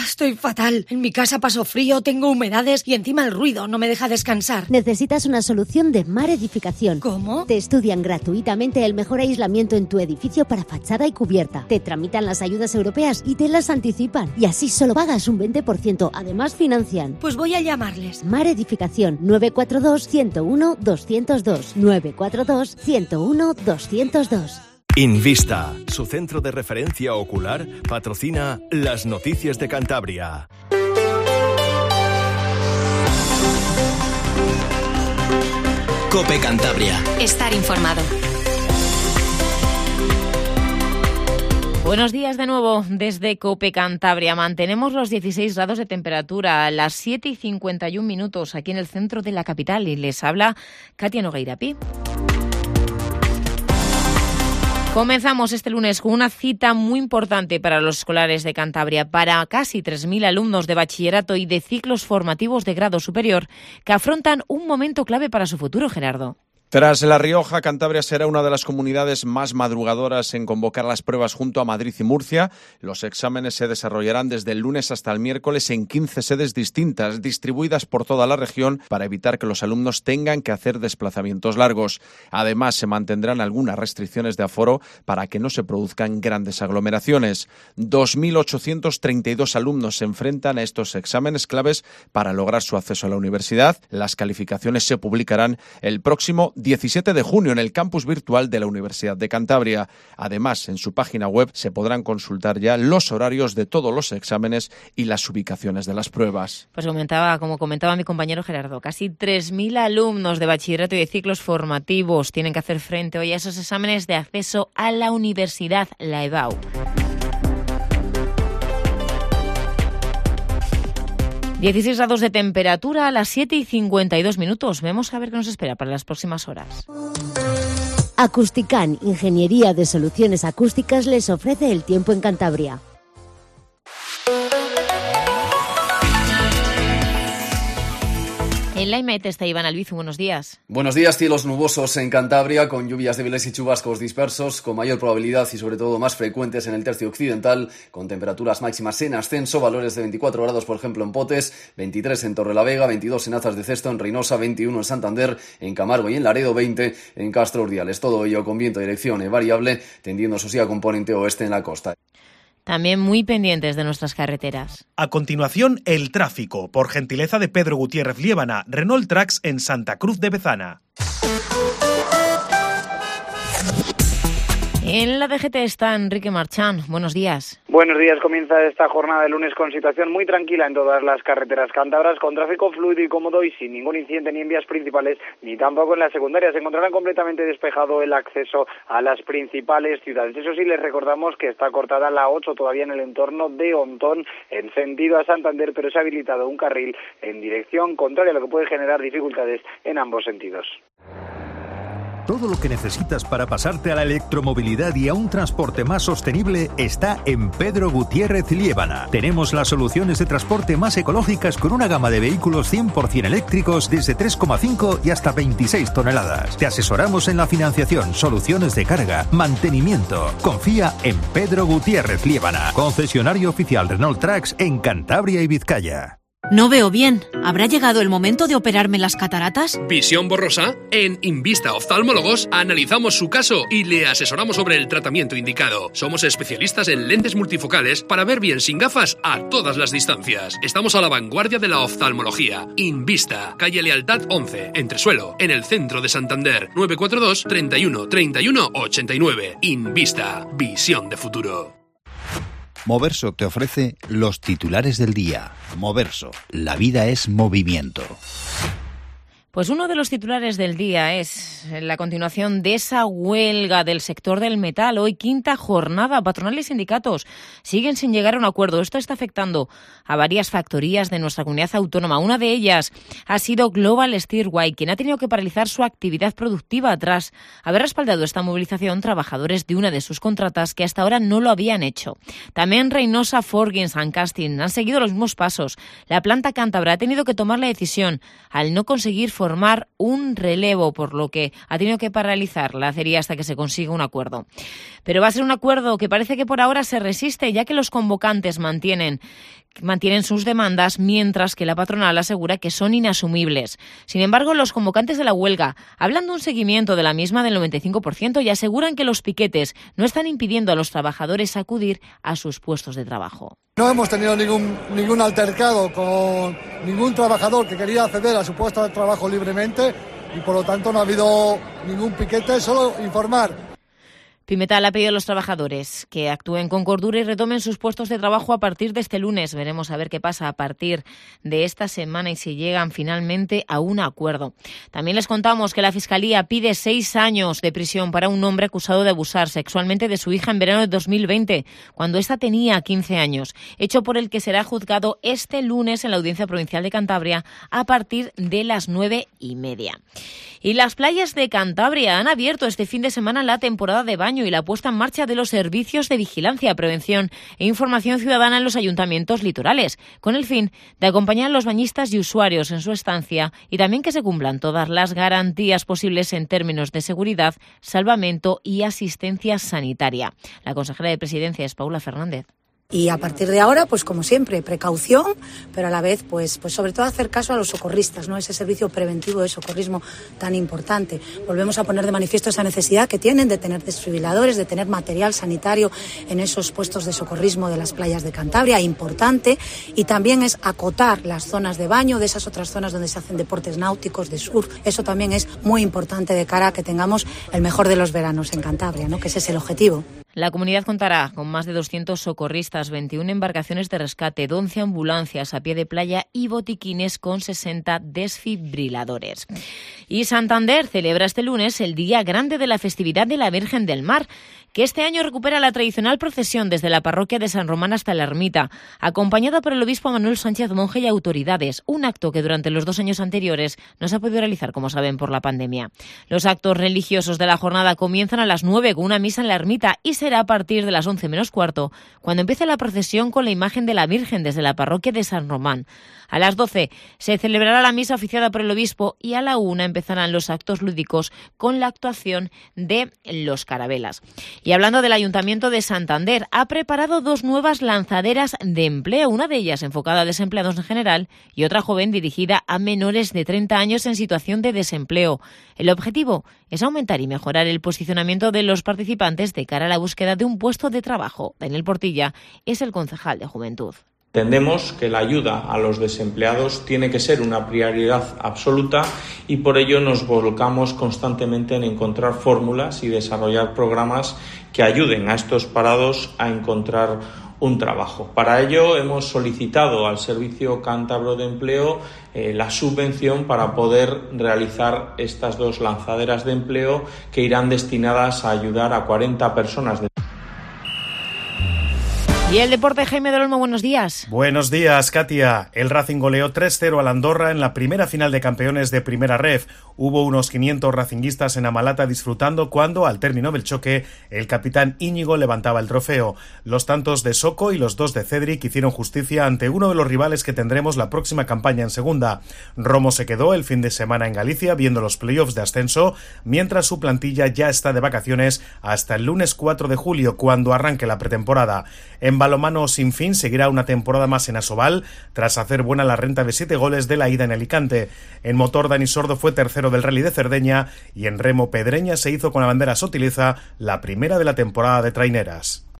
Estoy fatal. En mi casa paso frío, tengo humedades y encima el ruido no me deja descansar. Necesitas una solución de Mar Edificación. ¿Cómo? Te estudian gratuitamente el mejor aislamiento en tu edificio para fachada y cubierta. Te tramitan las ayudas europeas y te las anticipan. Y así solo pagas un 20%. Además financian. Pues voy a llamarles. Mar Edificación 942-101-202. 942-101-202. Invista, su centro de referencia ocular, patrocina las noticias de Cantabria. COPE Cantabria. Estar informado. Buenos días de nuevo desde COPE Cantabria. Mantenemos los 16 grados de temperatura a las 7:51 aquí en el centro de la capital y les habla Katia Nogueirapi. Comenzamos este lunes con una cita muy importante para los escolares de Cantabria, para casi 3.000 alumnos de bachillerato y de ciclos formativos de grado superior que afrontan un momento clave para su futuro, Gerardo. Tras La Rioja, Cantabria será una de las comunidades más madrugadoras en convocar las pruebas junto a Madrid y Murcia. Los exámenes se desarrollarán desde el lunes hasta el miércoles en 15 sedes distintas, distribuidas por toda la región para evitar que los alumnos tengan que hacer desplazamientos largos. Además, se mantendrán algunas restricciones de aforo para que no se produzcan grandes aglomeraciones. 2.832 alumnos se enfrentan a estos exámenes claves para lograr su acceso a la universidad. Las calificaciones se publicarán el próximo 17 de junio en el campus virtual de la Universidad de Cantabria. Además, en su página web se podrán consultar ya los horarios de todos los exámenes y las ubicaciones de las pruebas. Pues como comentaba mi compañero Gerardo, casi 3.000 alumnos de bachillerato y de ciclos formativos tienen que hacer frente hoy a esos exámenes de acceso a la universidad, la EBAU. 16 grados de temperatura a las 7:52. Vamos a ver qué nos espera para las próximas horas. Acusticán, Ingeniería de Soluciones Acústicas, les ofrece el tiempo en Cantabria. En la IMET está Iván Albizu, buenos días. Buenos días, cielos nubosos en Cantabria, con lluvias débiles y chubascos dispersos, con mayor probabilidad y sobre todo más frecuentes en el tercio occidental, con temperaturas máximas en ascenso, valores de 24 grados por ejemplo en Potes, 23 en Torrelavega, 22 en Azas de Cesto, en Reynosa, 21 en Santander, en Camargo y en Laredo, 20 en Castro Urdiales. Todo ello con viento de dirección variable, tendiendo eso sí a componente oeste en la costa. También muy pendientes de nuestras carreteras. A continuación, el tráfico, por gentileza de Pedro Gutiérrez Liébana, Renault Trax en Santa Cruz de Bezana. En la DGT está Enrique Marchán. Buenos días. Buenos días. Comienza esta jornada de lunes con situación muy tranquila en todas las carreteras cántabras, con tráfico fluido y cómodo y sin ningún incidente ni en vías principales ni tampoco en las secundarias. Se encontrará completamente despejado el acceso a las principales ciudades. Eso sí, les recordamos que está cortada la 8 todavía en el entorno de Ontón en sentido a Santander, pero se ha habilitado un carril en dirección contraria, lo que puede generar dificultades en ambos sentidos. Todo lo que necesitas para pasarte a la electromovilidad y a un transporte más sostenible está en Pedro Gutiérrez Liébana. Tenemos las soluciones de transporte más ecológicas con una gama de vehículos 100% eléctricos desde 3,5 y hasta 26 toneladas. Te asesoramos en la financiación, soluciones de carga, mantenimiento. Confía en Pedro Gutiérrez Liébana, concesionario oficial Renault Trax en Cantabria y Vizcaya. No veo bien. ¿Habrá llegado el momento de operarme las cataratas? ¿Visión borrosa? En Invista Oftalmólogos analizamos su caso y le asesoramos sobre el tratamiento indicado. Somos especialistas en lentes multifocales para ver bien sin gafas a todas las distancias. Estamos a la vanguardia de la oftalmología. Invista, calle Lealtad 11, Entresuelo, en el centro de Santander. 942 31 31 89. Invista, visión de futuro. Moverso te ofrece los titulares del día. Moverso, la vida es movimiento. Pues uno de los titulares del día es la continuación de esa huelga del sector del metal. Hoy quinta jornada, patronal y sindicatos siguen sin llegar a un acuerdo. Esto está afectando a varias factorías de nuestra comunidad autónoma. Una de ellas ha sido Global Steelway, quien ha tenido que paralizar su actividad productiva tras haber respaldado esta movilización trabajadores de una de sus contratas que hasta ahora no lo habían hecho. También Reynosa Forgings and Casting han seguido los mismos pasos. La planta cántabra ha tenido que tomar la decisión al no conseguir formar un relevo, por lo que ha tenido que paralizar la acería hasta que se consiga un acuerdo. Pero va a ser un acuerdo que parece que por ahora se resiste, ya que los convocantes mantienen mantienen sus demandas, mientras que la patronal asegura que son inasumibles. Sin embargo, los convocantes de la huelga hablan de un seguimiento de la misma del 95% y aseguran que los piquetes no están impidiendo a los trabajadores acudir a sus puestos de trabajo. No hemos tenido ningún altercado con ningún trabajador que quería acceder a su puesto de trabajo libremente y por lo tanto no ha habido ningún piquete, solo informar. Pimetal ha pedido a los trabajadores que actúen con cordura y retomen sus puestos de trabajo a partir de este lunes. Veremos a ver qué pasa a partir de esta semana y si llegan finalmente a un acuerdo. También les contamos que la Fiscalía pide 6 años de prisión para un hombre acusado de abusar sexualmente de su hija en verano de 2020, cuando ésta tenía 15 años, hecho por el que será juzgado este lunes en la Audiencia Provincial de Cantabria a partir de las 9:30. Y las playas de Cantabria han abierto este fin de semana la temporada de baño y la puesta en marcha de los servicios de vigilancia, prevención e información ciudadana en los ayuntamientos litorales, con el fin de acompañar a los bañistas y usuarios en su estancia y también que se cumplan todas las garantías posibles en términos de seguridad, salvamento y asistencia sanitaria. La consejera de Presidencia es Paula Fernández. Y a partir de ahora, pues como siempre, precaución, pero a la vez, pues sobre todo hacer caso a los socorristas, ¿no? Ese servicio preventivo de socorrismo tan importante. Volvemos a poner de manifiesto esa necesidad que tienen de tener desfibriladores, de tener material sanitario en esos puestos de socorrismo de las playas de Cantabria, importante, y también es acotar las zonas de baño de esas otras zonas donde se hacen deportes náuticos, de surf. Eso también es muy importante de cara a que tengamos el mejor de los veranos en Cantabria, ¿no? Que ese es el objetivo. La comunidad contará con más de 200 socorristas, 21 embarcaciones de rescate, 11 ambulancias a pie de playa y botiquines con 60 desfibriladores. Y Santander celebra este lunes el Día Grande de la festividad de la Virgen del Mar, que este año recupera la tradicional procesión desde la parroquia de San Román hasta la ermita, acompañada por el obispo Manuel Sánchez Monje y autoridades, un acto que durante los 2 años anteriores no se ha podido realizar, como saben, por la pandemia. Los actos religiosos de la jornada comienzan a las 9 con una misa en la ermita y será a partir de las 11 menos cuarto cuando empiece la procesión con la imagen de la Virgen desde la parroquia de San Román. A las 12 se celebrará la misa oficiada por el obispo y a la 1 empezarán los actos lúdicos con la actuación de los carabelas. Y hablando del Ayuntamiento de Santander, ha preparado 2 nuevas lanzaderas de empleo, una de ellas enfocada a desempleados en general y otra joven dirigida a menores de 30 años en situación de desempleo. El objetivo es aumentar y mejorar el posicionamiento de los participantes de cara a la búsqueda de un puesto de trabajo. Daniel Portilla es el concejal de Juventud. Entendemos que la ayuda a los desempleados tiene que ser una prioridad absoluta y por ello nos volcamos constantemente en encontrar fórmulas y desarrollar programas que ayuden a estos parados a encontrar un trabajo. Para ello hemos solicitado al Servicio Cántabro de Empleo la subvención para poder realizar estas 2 lanzaderas de empleo que irán destinadas a ayudar a 40 personas. Y el deporte, Jaime del Olmo, buenos días. Buenos días, Katia. El Racing goleó 3-0 al Andorra en la primera final de campeones de Primera Ref. Hubo unos 500 racinguistas en Amalata disfrutando cuando, al término del choque, el capitán Íñigo levantaba el trofeo. Los tantos de Soco y los 2 de Cedric hicieron justicia ante uno de los rivales que tendremos la próxima campaña en segunda. Romo se quedó el fin de semana en Galicia viendo los playoffs de ascenso, mientras su plantilla ya está de vacaciones hasta el lunes 4 de julio, cuando arranque la pretemporada. En balonmano sin fin seguirá una temporada más en Asobal, tras hacer buena la renta de 7 goles de la ida en Alicante. En motor, Dani Sordo fue tercero del Rally de Cerdeña y en remo, Pedreña se hizo con la bandera Sotiliza la primera de la temporada de traineras.